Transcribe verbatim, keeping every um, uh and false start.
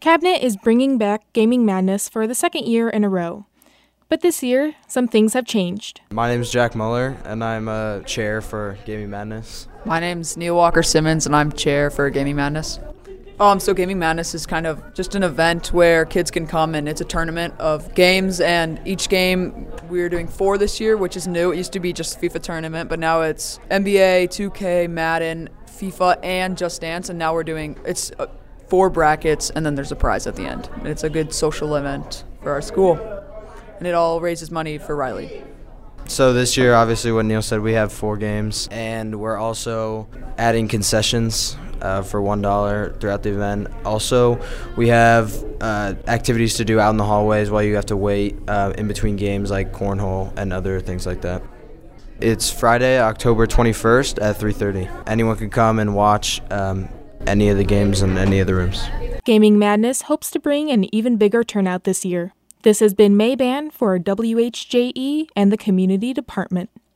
Cabinet is bringing back Gaming Madness for the second year in a row. But this year, some things have changed. My name is Jack Muller, and I'm a chair for Gaming Madness. My name's Neil Walker Simmons, and I'm chair for Gaming Madness. Um, so Gaming Madness is kind of just an event where kids can come, and it's a tournament of games, and each game we're doing four this year, which is new. It used to be just FIFA tournament, but now it's N B A, two K, Madden, FIFA, and Just Dance, and now we're doing it's uh, four brackets, and then there's a prize at the end. And it's a good social event for our school, and it all raises money for Riley. So this year, obviously, what Neil said, we have four games, and we're also adding concessions uh, for one dollar throughout the event. Also, we have uh, activities to do out in the hallways while you have to wait uh, in between games, like cornhole and other things like that. It's Friday, October twenty-first at three thirty. Anyone can come and watch um, any of the games in any of the rooms. Gaming Madness hopes to bring an even bigger turnout this year. This has been May Ban for W H J E and the Community Department.